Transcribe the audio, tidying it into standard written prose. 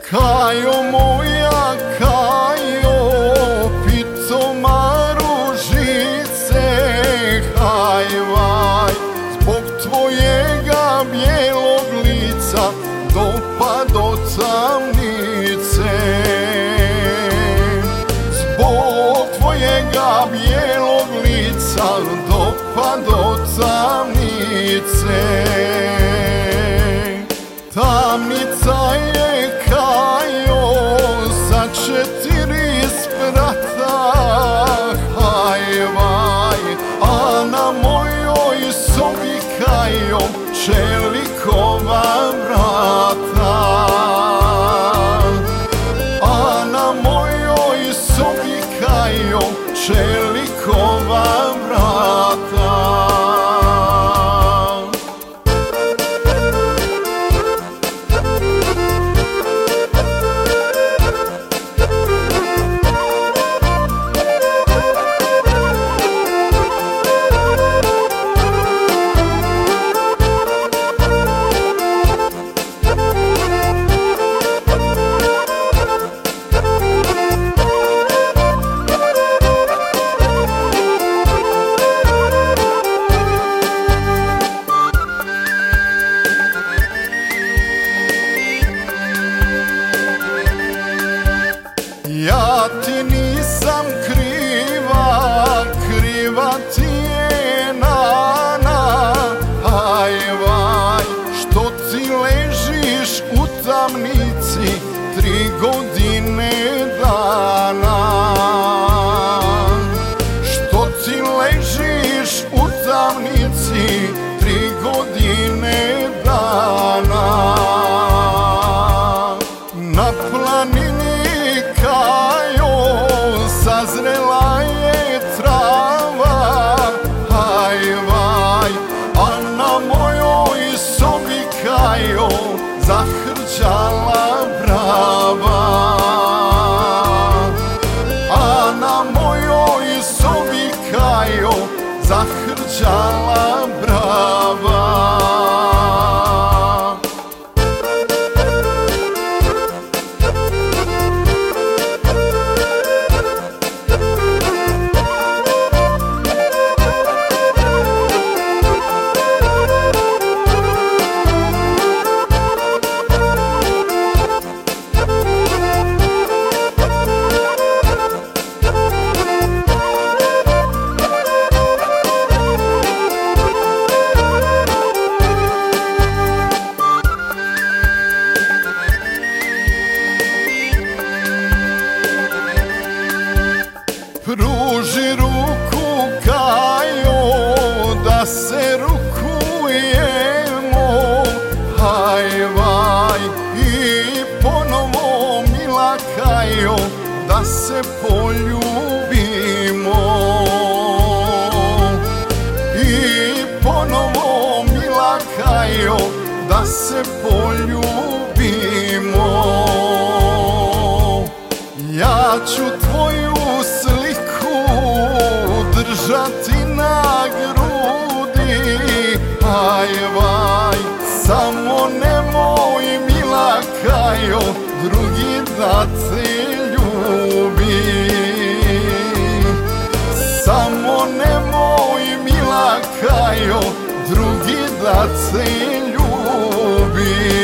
Kajo moja, Kajo, pitomaru žice, hajvaj, zbog tvojega bijelog lica dopad do tamnice. Zbog tvojega bijelog lica dopad do tamnice. Tamnica je, Kajo, za 4 sprata, hajvaj, a na mojoj sobi, Kajo, čelikova vrata. A na mojoj sobi, Kajo, čelikova vrata. Ja ti nisam kriva, kriva ti je Nana, hajvaj, što ti ležiš u tamnici 3 godine dana. Što ti ležiš u tamnici 3 godine dana. Na planini, Kajo, sazrela je trava, hajvaj, a na mojoj sobi, Kajo, zahrđala brava. A na mojoj sobi, Kajo, zahrđala brava. Pruži ruku, Kajo, da se rukujemo, hajvaj, i ponovo, mila Kajo, da se poljubimo. I ponovo, mila Kajo, da se poljubimo. Ja ću tvoju sliku držati na grudi, hajvaj, samo nemoj, mila Kajo, drugi da te ljubi. Samo nemoj, mila Kajo, drugi da te ljubi.